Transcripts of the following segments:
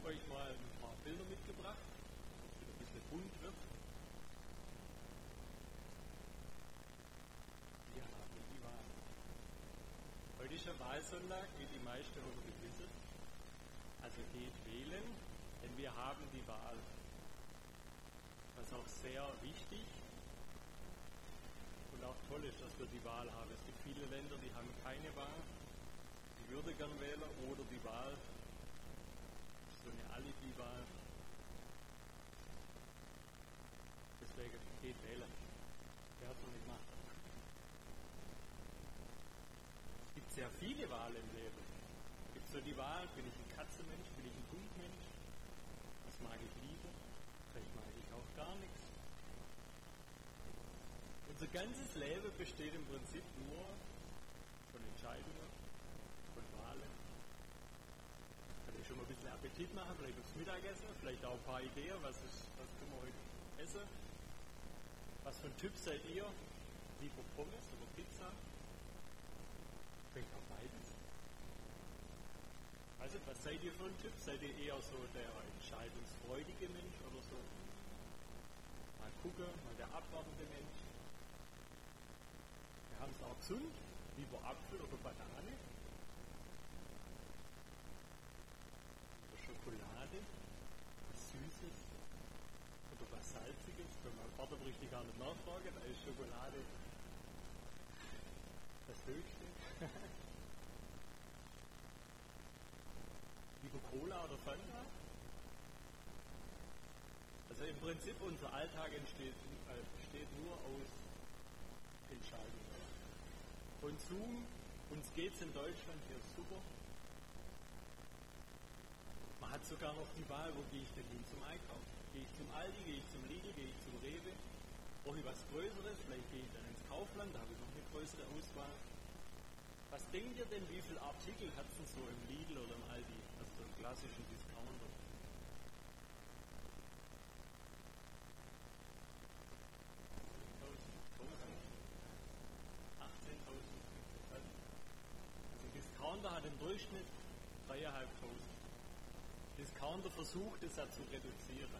habe euch mal ein paar Bilder mitgebracht, dass es ein bisschen bunt wird. Wir haben die Wahl. Heute ist ja Wahlsonntag, wie die meisten hoffentlich wissen. Also geht wählen, denn wir haben die Wahl. Das ist auch sehr wichtig und auch toll ist, dass wir die Wahl haben. Es gibt viele Länder, die haben keine Wahl. Die würde gern wählen oder die Wahl. So eine Alibi-Wahl. Deswegen geht wählen. Wer hat es noch nicht gemacht? Es gibt sehr viele Wahlen im Leben. Es gibt so die Wahl, bin ich ein Katzenmensch, bin ich ein Hundmensch? Was mag ich lieber? Vielleicht mag ich auch gar nichts. Unser ganzes Leben besteht im Prinzip nur von Entscheidungen, von Wahlen. Kann ich schon mal ein bisschen Appetit machen, vielleicht aufs Mittagessen, vielleicht auch ein paar Ideen, was können wir heute essen. Was für ein Typ seid ihr? Lieber Pommes oder Pizza? Vielleicht auch beides. Also, was seid ihr für ein Typ? Seid ihr eher so der entscheidungsfreudige Mensch oder so? Mal gucken, mal der abwartende Mensch. Wir haben es auch gesund, lieber Apfel oder Banane. Oder Schokolade, was Süßes oder was Salziges. Können wir Vater richtig gar nicht nachfragen, da ist Schokolade das Höchste. Lieber Cola oder Fanta? Also im Prinzip unser Alltag besteht nur aus Entscheidungen. Konsum, uns geht es in Deutschland hier super. Man hat sogar noch die Wahl, wo gehe ich denn hin zum Einkauf? Gehe ich zum Aldi, gehe ich zum Lidl, gehe ich zum Rewe? Brauche ich was Größeres? Vielleicht gehe ich dann ins Kaufland, da habe ich noch eine größere Auswahl. Was denkt ihr denn, wie viele Artikel hat es denn so im Lidl oder im Aldi? Also so einen klassischen Discounter. 18.000. Also ein Discounter hat im Durchschnitt 3.500. Discounter versucht es ja zu reduzieren.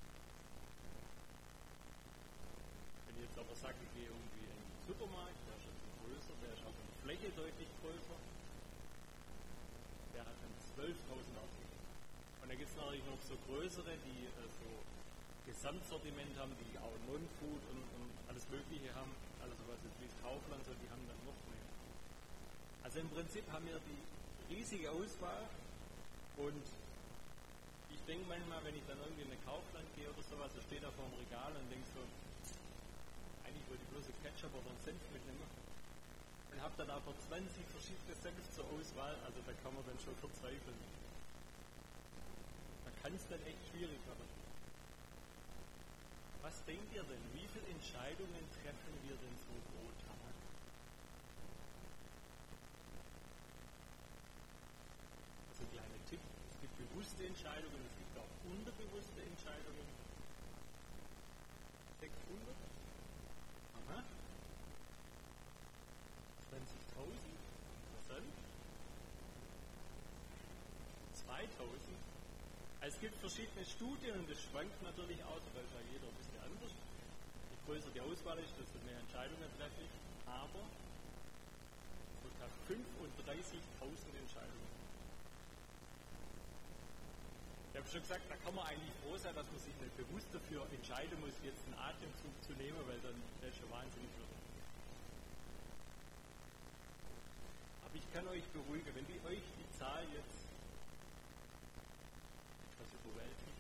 Wenn ich jetzt aber sage, ich gehe irgendwie in den Supermarkt, der ist schon größer, der ist auch in der Fläche deutlich größer, der hat dann 12.000 Artikel. Und da gibt es natürlich noch so größere, die so Gesamtsortiment haben, die auch Non-Food und alles Mögliche haben, also sowas wie das Kaufland, so, die haben dann noch mehr. Also im Prinzip haben wir die riesige Auswahl und ich denke manchmal, wenn ich dann irgendwie in ein Kaufland gehe oder sowas, da steht da vor dem Regal und denke so, eigentlich wollte ich bloß ein Ketchup oder einen Senf mitnehmen. Und habe dann aber 20 verschiedene Senf zur Auswahl, also da kann man dann schon verzweifeln. Da kann es dann echt schwierig werden. Was denkt ihr denn? Wie viele Entscheidungen treffen wir denn so pro Tag? Also ein kleiner Tipp. Es gibt bewusste Entscheidungen, es gibt auch unterbewusste Entscheidungen. 600? Aha. 20.000? Interessant. 2.000? Also es gibt verschiedene Studien und das schwankt natürlich aus, weil ja jeder ein bisschen anders. Je größer die Auswahl ist, desto mehr Entscheidungen treffe ich. Aber ca. 35.000 Entscheidungen. Ich habe schon gesagt, da kann man eigentlich froh sein, dass man sich nicht bewusst dafür entscheiden muss, jetzt einen Atemzug zu nehmen, weil dann wäre schon wahnsinnig wird. Aber ich kann euch beruhigen, wenn die euch die Zahl jetzt überwältigt.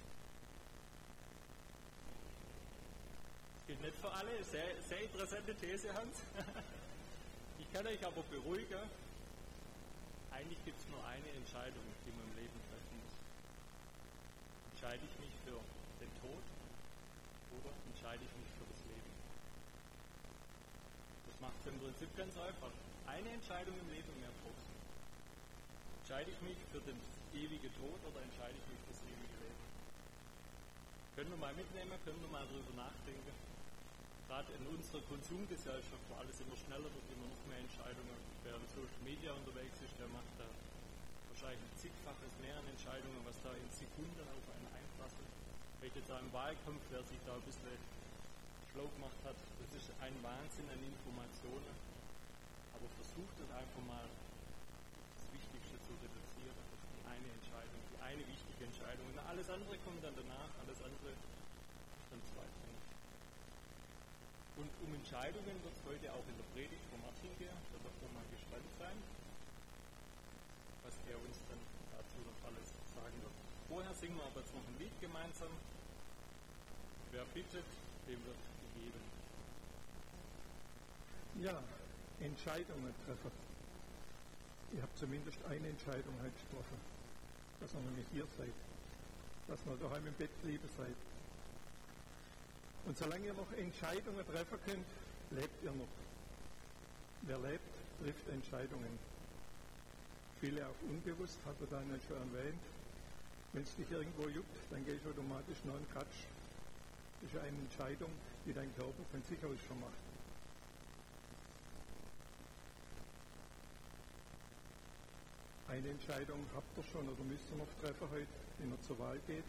Das gilt nicht für alle, sehr interessante These, Hans. Ich kann euch aber beruhigen, eigentlich gibt es nur eine Entscheidung, die man im Leben treffen muss. Entscheide ich mich für den Tod oder entscheide ich mich für das Leben? Das macht es im Prinzip ganz einfach. Eine Entscheidung im Leben, mehr brauchst du. Entscheide ich mich für den ewigen Tod oder entscheide ich mich für das ewige Leben? Können wir mal mitnehmen, können wir mal darüber nachdenken. Gerade in unserer Konsumgesellschaft, wo alles immer schneller wird, immer noch mehr Entscheidungen. Wer in Social Media unterwegs ist, der macht da wahrscheinlich ein zigfaches mehr an Entscheidungen, was da in Sekunden vielleicht jetzt auch im Wahlkampf, wer sich da ein bisschen schlau gemacht hat, das ist ein Wahnsinn an Informationen, aber versucht es einfach mal, das Wichtigste zu reduzieren, auf die eine Entscheidung, die eine wichtige Entscheidung. Und alles andere kommt dann danach, alles andere ist dann zweitrangig. Und um Entscheidungen wird es heute auch in der Predigt von Martin gehen, da darf man mal gespannt sein, was er uns dann dazu noch alles sagen wird. Vorher singen wir aber jetzt noch ein Lied gemeinsam. Wer bittet, dem wird gegeben. Ja, Entscheidungen treffen. Ihr habt zumindest eine Entscheidung heute getroffen, dass ihr nämlich hier seid, dass ihr daheim im Bett liebe seid. Und solange ihr noch Entscheidungen treffen könnt, lebt ihr noch. Wer lebt, trifft Entscheidungen. Viele auch unbewusst, hat er dann schon erwähnt. Wenn es dich irgendwo juckt, dann gehst du automatisch noch einen Katsch. Das ist eine Entscheidung, die dein Körper von sich aus schon macht. Eine Entscheidung habt ihr schon oder müsst ihr noch treffen heute, wenn ihr zur Wahl geht.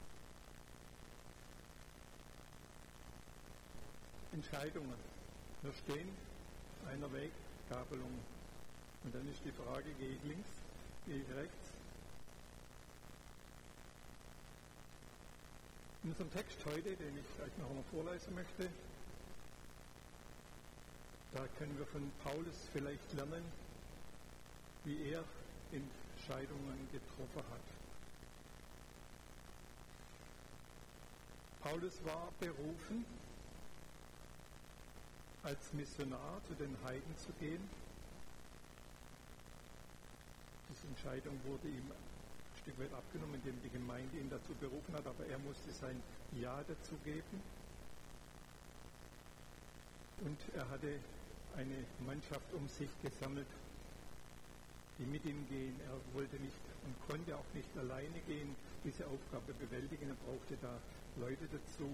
Entscheidungen. Wir stehen auf einer Weggabelung. Und dann ist die Frage, gehe ich links, gehe ich rechts? In unserem Text heute, den ich gleich noch einmal vorlesen möchte, da können wir von Paulus vielleicht lernen, wie er Entscheidungen getroffen hat. Paulus war berufen, als Missionar zu den Heiden zu gehen. Diese Entscheidung wurde ihm ein Stück weit abgenommen, indem die Gemeinde ihn dazu berufen hat, aber er musste sein Ja dazu geben. Und er hatte eine Mannschaft um sich gesammelt, die mit ihm gehen. Er wollte nicht und konnte auch nicht alleine gehen, diese Aufgabe bewältigen. Er brauchte da Leute dazu.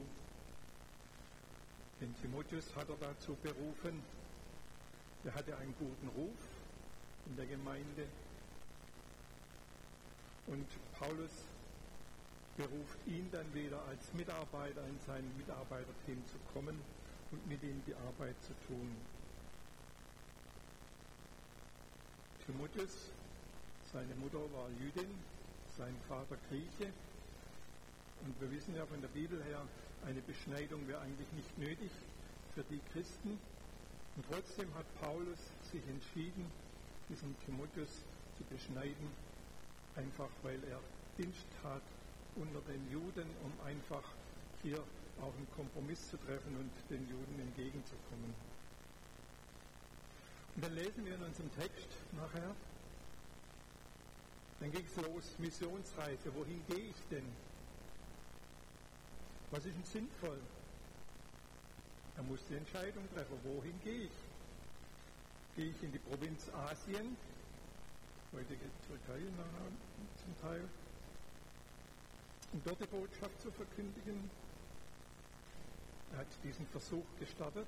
Den Timotheus hat er dazu berufen. Er hatte einen guten Ruf in der Gemeinde. Und Paulus beruft ihn dann wieder als Mitarbeiter in sein Mitarbeiterteam zu kommen und mit ihm die Arbeit zu tun. Timotheus, seine Mutter war Jüdin, sein Vater Grieche. Und wir wissen ja von der Bibel her, eine Beschneidung wäre eigentlich nicht nötig für die Christen. Und trotzdem hat Paulus sich entschieden, diesen Timotheus zu beschneiden, einfach weil er Dienst tat unter den Juden, um einfach hier auch einen Kompromiss zu treffen und den Juden entgegenzukommen. Und dann lesen wir in unserem Text nachher, dann ging es los, Missionsreise, wohin gehe ich denn? Was ist denn sinnvoll? Er muss die Entscheidung treffen, wohin gehe ich? Gehe ich in die Provinz Asien, heutige Türkei zum Teil, um dort die Botschaft zu verkündigen? Er hat diesen Versuch gestartet.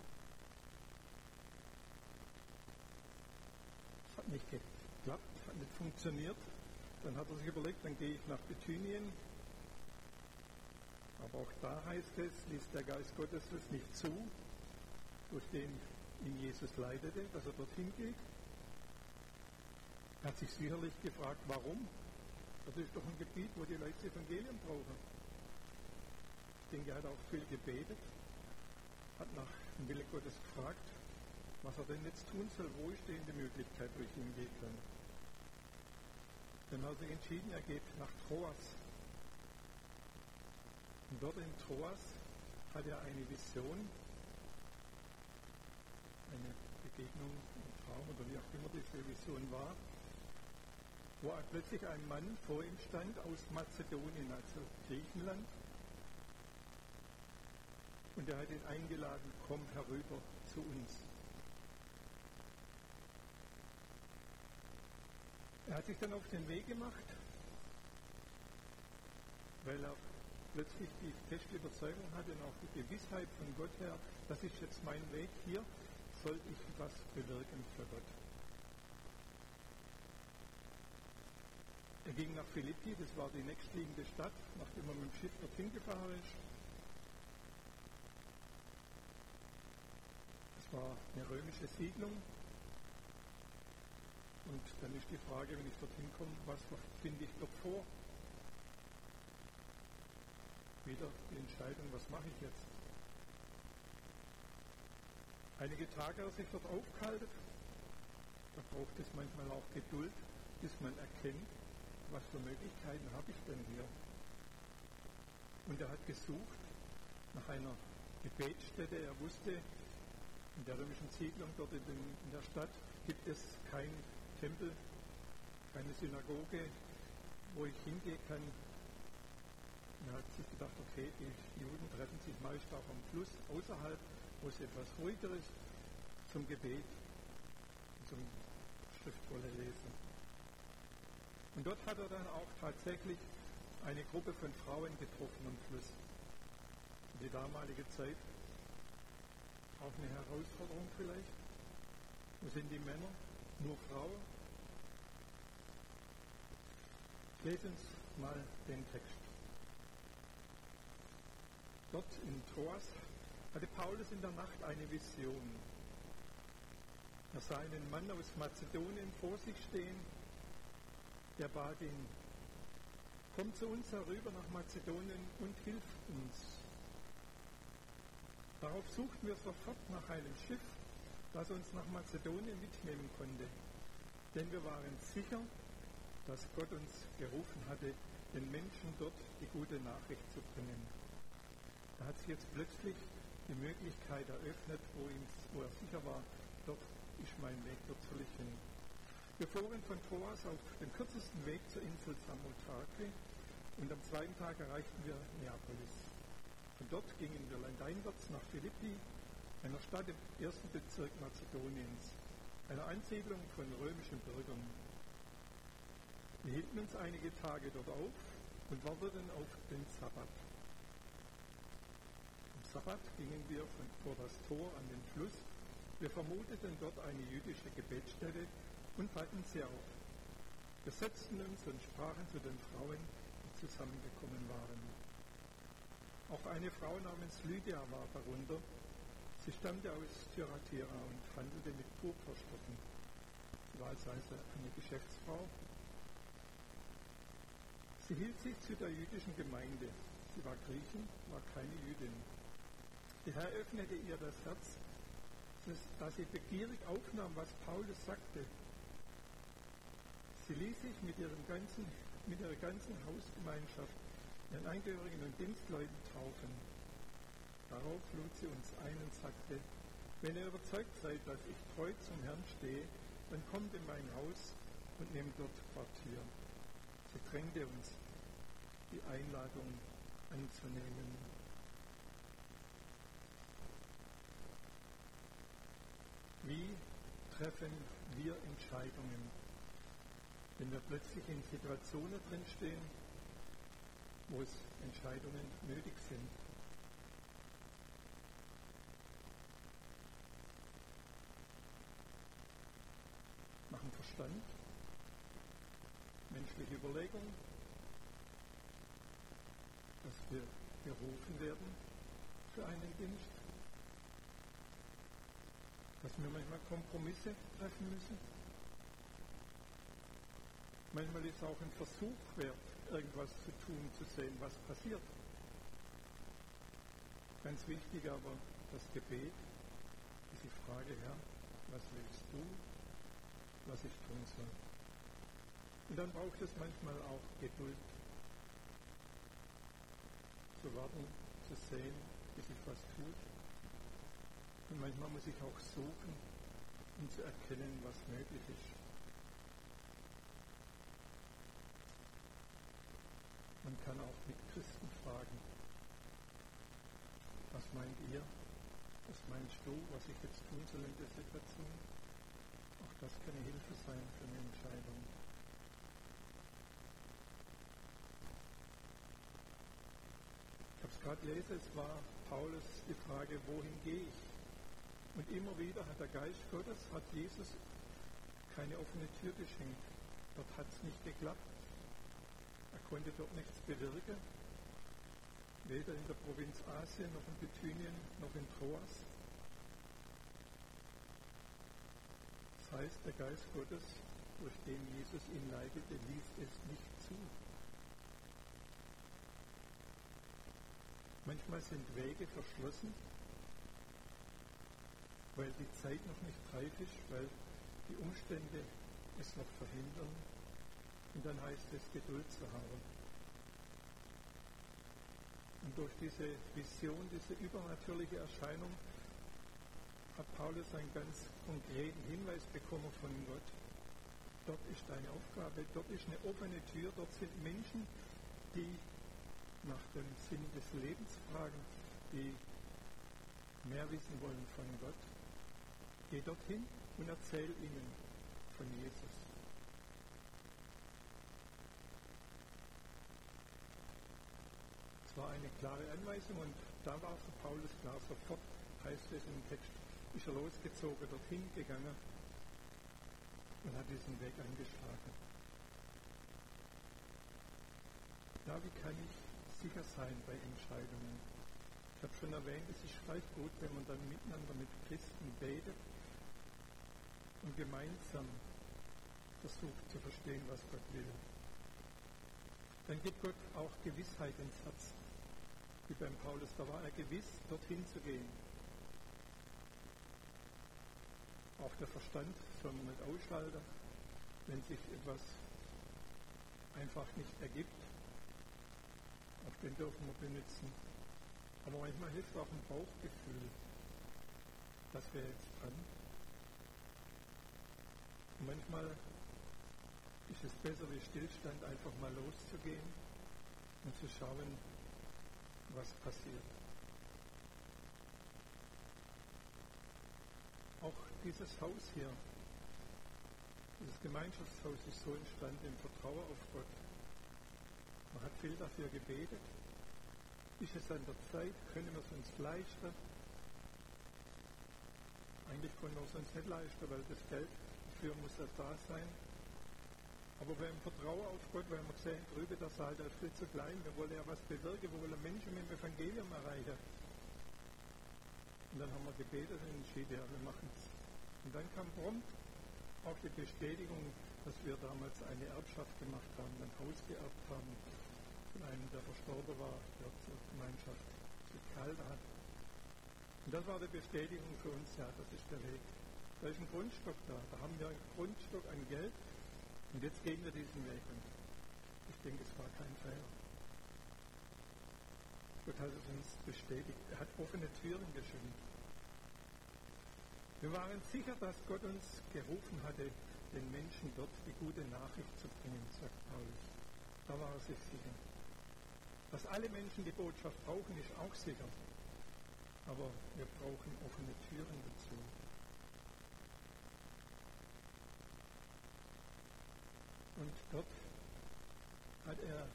Es hat nicht geklappt, hat nicht funktioniert. Dann hat er sich überlegt, dann gehe ich nach Bithynien. Aber auch da heißt es, ließ der Geist Gottes es nicht zu, durch den ihn Jesus leitete, dass er dorthin geht. Er hat sich sicherlich gefragt, warum? Das ist doch ein Gebiet, wo die Leute das Evangelium brauchen. Ich denke, er hat auch viel gebetet, hat nach dem Willen Gottes gefragt, was er denn jetzt tun soll, wo ist denn die Möglichkeit, wo ich hingehen kann. Dann hat er sich entschieden, er geht nach Troas. Und dort in Troas hat er eine Vision, eine Begegnung, ein Traum oder wie auch immer diese Vision war, wo plötzlich ein Mann vor ihm stand aus Mazedonien, also Griechenland. Und er hat ihn eingeladen, komm herüber zu uns. Er hat sich dann auf den Weg gemacht, weil er plötzlich die feste Überzeugung hatte und auch die Gewissheit von Gott her, das ist jetzt mein Weg, hier soll ich was bewirken für Gott. ging nach Philippi, das war die nächstliegende Stadt, nachdem er mit dem Schiff dorthin gefahren ist. Es war eine römische Siedlung. Und dann ist die Frage, wenn ich dorthin komme, was finde ich dort vor? Wieder die Entscheidung, was mache ich jetzt? Einige Tage hat er sich dort aufgehalten. Da braucht es manchmal auch Geduld, bis man erkennt, was für Möglichkeiten habe ich denn hier. Und er hat gesucht nach einer Gebetsstätte. Er wusste, in der römischen Siedlung dort in der Stadt gibt es keinen Tempel, keine Synagoge, wo ich hingehen kann. Er hat sich gedacht, okay, die Juden treffen sich meist auch am Fluss außerhalb, wo es etwas ruhiger ist, zum Gebet, zum schriftvolle Lesen. Und dort hat er dann auch tatsächlich eine Gruppe von Frauen getroffen am Fluss. Für die damalige Zeit auch eine Herausforderung vielleicht. Wo sind die Männer? Nur Frauen? Lesen uns mal den Text. Dort in Troas hatte Paulus in der Nacht eine Vision. Er sah einen Mann aus Mazedonien vor sich stehen, der bat ihn, komm zu uns herüber nach Mazedonien und hilf uns. Darauf suchten wir sofort nach einem Schiff, das uns nach Mazedonien mitnehmen konnte. Denn wir waren sicher, dass Gott uns gerufen hatte, den Menschen dort die gute Nachricht zu bringen. Da hat sich jetzt plötzlich die Möglichkeit eröffnet, wo er sicher war, dort ist mein Weg, dort soll ich hin. Wir fuhren von Troas auf dem kürzesten Weg zur Insel Samothrake und am zweiten Tag erreichten wir Neapolis. Von dort gingen wir landeinwärts nach Philippi, einer Stadt im ersten Bezirk Mazedoniens, einer Ansiedlung von römischen Bürgern. Wir hielten uns einige Tage dort auf und warteten auf den Sabbat. Am Sabbat gingen wir vor das Tor an den Fluss. Wir vermuteten dort eine jüdische Gebetsstätte und fanden sie auf. Wir setzten uns und sprachen zu den Frauen, die zusammengekommen waren. Auch eine Frau namens Lydia war darunter. Sie stammte aus Thyatira und handelte mit Purpurstoffen. Sie war also eine Geschäftsfrau. Sie hielt sich zu der jüdischen Gemeinde. Sie war Griechin, war keine Jüdin. Der Herr öffnete ihr das Herz, dass sie begierig aufnahm, was Paulus sagte. Sie ließ sich mit ihrer ganzen Hausgemeinschaft, den Angehörigen und Dienstleuten taufen. Darauf lud sie uns ein und sagte, wenn ihr überzeugt seid, dass ich treu zum Herrn stehe, dann kommt in mein Haus und nehmt dort Quartier. Sie drängte uns, die Einladung anzunehmen. Wie treffen wir Entscheidungen, wenn wir plötzlich in Situationen drinstehen, wo es Entscheidungen nötig sind? Nach dem Verstand, menschliche Überlegung, dass wir berufen werden für einen Dienst, dass wir manchmal Kompromisse treffen müssen. Manchmal ist auch ein Versuch wert, irgendwas zu tun, zu sehen, was passiert. Ganz wichtig aber das Gebet, diese Frage, Herr, was willst du, was ich tun soll? Und dann braucht es manchmal auch Geduld, zu warten, zu sehen, bis sich was tut. Und manchmal muss ich auch suchen, um zu erkennen, was möglich ist. Man kann auch mit Christen fragen, was meint ihr, was meinst du, was ich jetzt tun soll in der Situation? Auch das kann eine Hilfe sein für eine Entscheidung. Ich habe es gerade gelesen, es war Paulus die Frage, wohin gehe ich? Und immer wieder hat der Geist Gottes, hat Jesus keine offene Tür geschenkt. Dort hat es nicht geklappt. konnte dort nichts bewirken, weder in der Provinz Asien, noch in Bithynien, noch in Troas. Das heißt, der Geist Gottes, durch den Jesus ihn leitete, ließ es nicht zu. Manchmal sind Wege verschlossen, weil die Zeit noch nicht reif ist, weil die Umstände es noch verhindern. Und dann heißt es, Geduld zu haben. Und durch diese Vision, diese übernatürliche Erscheinung, hat Paulus einen ganz konkreten Hinweis bekommen von Gott. Dort ist deine Aufgabe, dort ist eine offene Tür, dort sind Menschen, die nach dem Sinn des Lebens fragen, die mehr wissen wollen von Gott. Geh dorthin und erzähl ihnen von Jesus. Es war eine klare Anweisung und da war für Paulus klar, sofort heißt es im Text, ist er losgezogen, dorthin gegangen und hat diesen Weg angeschlagen. Ja, wie kann ich sicher sein bei Entscheidungen? Ich habe schon erwähnt, es ist vielleicht gut, wenn man dann miteinander mit Christen betet und gemeinsam versucht zu verstehen, was Gott will. Dann gibt Gott auch Gewissheit ins Herz. Wie beim Paulus, da war er gewiss, dorthin zu gehen. Auch der Verstand soll man nicht ausschalten, wenn sich etwas einfach nicht ergibt. Auch den dürfen wir benutzen. Aber manchmal hilft auch ein Bauchgefühl, das wäre jetzt dran. Und manchmal ist es besser, wie Stillstand, einfach mal loszugehen und zu schauen, was passiert. Auch dieses Haus hier, dieses Gemeinschaftshaus ist so entstanden im Vertrauen auf Gott. Man hat viel dafür gebetet. Ist es an der Zeit? Können wir es uns leisten? Eigentlich können wir es uns nicht leisten, weil das Geld dafür muss ja da sein. Aber beim Vertrauen auf Gott, weil wir sehen, drüben der Saal, der ist viel zu klein, wir wollen ja was bewirken, wir wollen Menschen mit dem Evangelium erreichen. Und dann haben wir gebetet und entschieden, ja, wir machen es. Und dann kam prompt auch die Bestätigung, dass wir damals eine Erbschaft gemacht haben, ein Haus geerbt haben, von einem, der verstorben war, der zur Gemeinschaft sich gehalten hat. Und das war die Bestätigung für uns, ja, das ist der Weg. Da ist ein Grundstock da, da haben wir ein Grundstock an Geld und jetzt gehen wir diesen Weg. Und ich denke, es war kein Fehler. Gott hat es uns bestätigt. Er hat offene Türen geschenkt. Wir waren sicher, dass Gott uns gerufen hatte, den Menschen dort die gute Nachricht zu bringen, sagt Paulus. Da war er sich sicher. Dass alle Menschen die Botschaft brauchen, ist auch sicher. Aber wir brauchen offene Türen dazu. Und dort hat er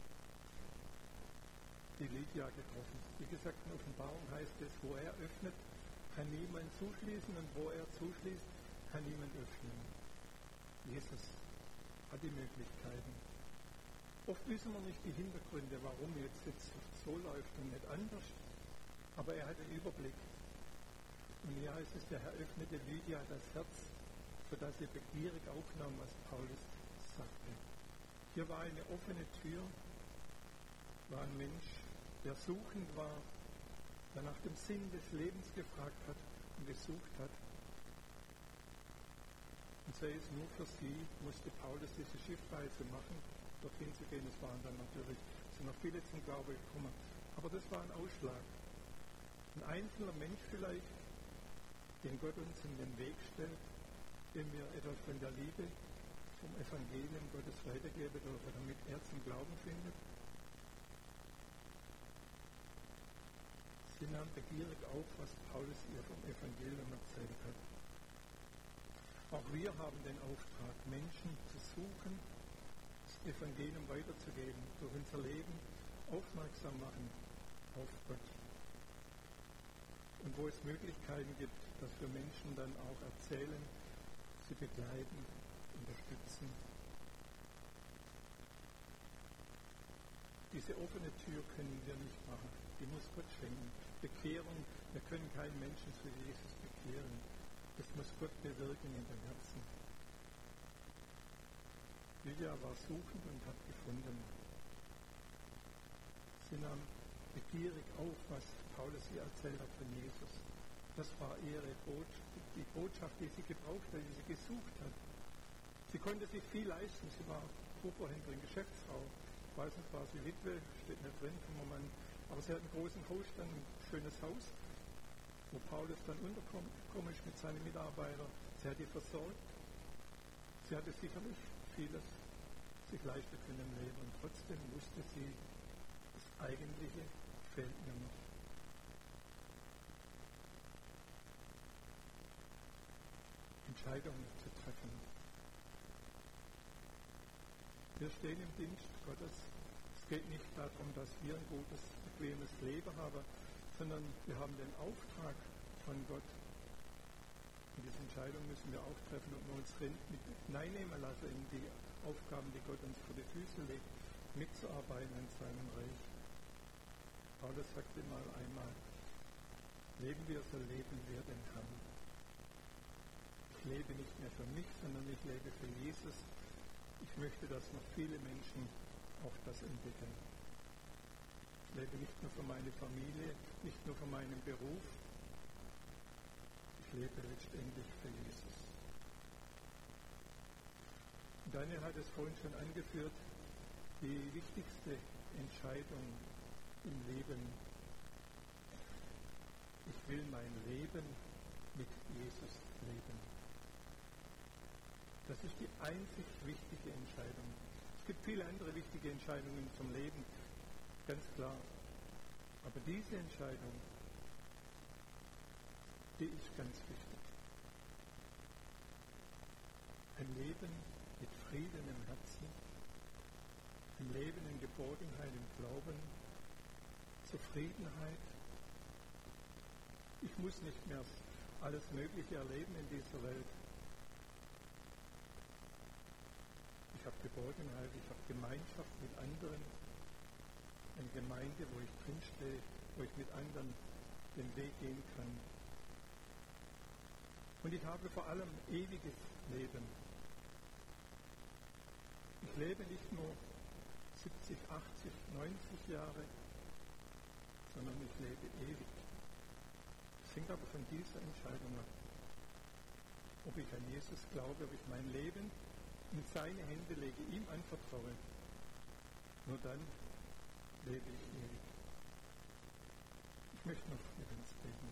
die Lydia getroffen. Wie gesagt, in Offenbarung heißt es, wo er öffnet, kann niemand zuschließen und wo er zuschließt, kann niemand öffnen. Jesus hat die Möglichkeiten. Oft wissen wir nicht die Hintergründe, warum jetzt so läuft und nicht anders, aber er hat den Überblick. Und hier heißt es, der Herr öffnete Lydia das Herz, sodass sie begierig aufnahm, was Paulus sagte. Hier war eine offene Tür, war ein Mensch, der suchend war, der nach dem Sinn des Lebens gefragt hat und gesucht hat. Und sei es nur für sie, musste Paulus diese Schiffreise machen, dorthin zu gehen. Es waren dann natürlich, sind noch viele zum Glauben gekommen. Aber das war ein Ausschlag. Ein einzelner Mensch vielleicht, den Gott uns in den Weg stellt, dem wir etwas von der Liebe, vom Evangelium Gottes weitergeben dürfen, damit er zum Glauben findet. Sie nahm begierig auf, was Paulus ihr vom Evangelium erzählt hat. Auch wir haben den Auftrag, Menschen zu suchen, das Evangelium weiterzugeben, durch unser Leben aufmerksam machen auf Gott. Und wo es Möglichkeiten gibt, dass wir Menschen dann auch erzählen, sie begleiten, unterstützen. Diese offene Tür können wir nicht machen. Die muss Gott schenken. Bekehrung, wir können keinen Menschen zu Jesus bekehren. Das muss Gott bewirken in den Herzen. Lydia war suchend und hat gefunden. Sie nahm begierig auf, was Paulus ihr erzählt hat von Jesus. Das war die Botschaft, die sie gebraucht hat, die sie gesucht hat. Sie konnte sich viel leisten. Sie war Purpurhändlerin, Geschäftsfrau. Ich weiß nicht, war sie Witwe, steht nicht drin vom Moment. Aber sie hat einen großen Hausstand, ein schönes Haus, wo Paulus dann untergekommen ist mit seinen Mitarbeitern. Sie hat die versorgt. Sie hatte sicherlich vieles sich leisten können im Leben. Und trotzdem wusste sie, das Eigentliche fehlt mir noch. Entscheidungen zu treffen. Wir stehen im Dienst Gottes. Es geht nicht darum, dass wir ein gutes, bequemes Leben haben, sondern wir haben den Auftrag von Gott. Und diese Entscheidung müssen wir auch treffen und uns mit hineinnehmen lassen in die Aufgaben, die Gott uns vor die Füße legt, mitzuarbeiten an seinem Reich. Paulus sagte mal einmal, leben wir, so leben wir den Herrn. Ich lebe nicht mehr für mich, sondern ich lebe für Jesus. Ich möchte, dass noch viele Menschen auch das entdecken. Ich lebe nicht nur für meine Familie, nicht nur für meinen Beruf. Ich lebe letztendlich für Jesus. Und Daniel hat es vorhin schon angeführt, die wichtigste Entscheidung im Leben. Ich will mein Leben mit Jesus leben. Das ist die einzig wichtige Entscheidung. Es gibt viele andere wichtige Entscheidungen zum Leben, ganz klar. Aber diese Entscheidung, die ist ganz wichtig. Ein Leben mit Frieden im Herzen, ein Leben in Geborgenheit im Glauben, Zufriedenheit. Ich muss nicht mehr alles Mögliche erleben in dieser Welt. Ich habe Geborgenheit, ich habe Gemeinschaft mit anderen, eine Gemeinde, wo ich drinstehe, wo ich mit anderen den Weg gehen kann. Und ich habe vor allem ewiges Leben. Ich lebe nicht nur 70, 80, 90 Jahre, sondern ich lebe ewig. Es hängt aber von dieser Entscheidung ab, ob ich an Jesus glaube, ob ich mein Leben in seine Hände lege, ihm anvertraue. Nur dann lebe ich ewig. Ich möchte noch mit uns beten.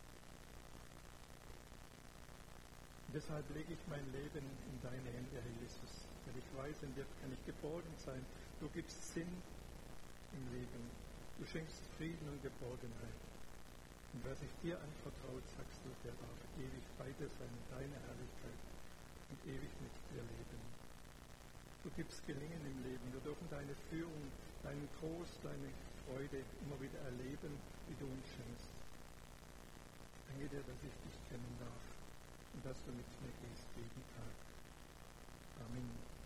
Und deshalb lege ich mein Leben in deine Hände, Herr Jesus. Weil ich weiß, in dir kann ich geborgen sein. Du gibst Sinn im Leben. Du schenkst Frieden und Geborgenheit. Und wer sich dir anvertraut, sagst du, der darf ewig bei dir sein in deiner Herrlichkeit und ewig mit dir leben. Du gibst Gelingen im Leben. Wir dürfen deine Führung, deinen Trost, deine Freude immer wieder erleben, wie du uns schenkst. Danke dir, dass ich dich kennen darf und dass du mit mir gehst jeden Tag. Amen.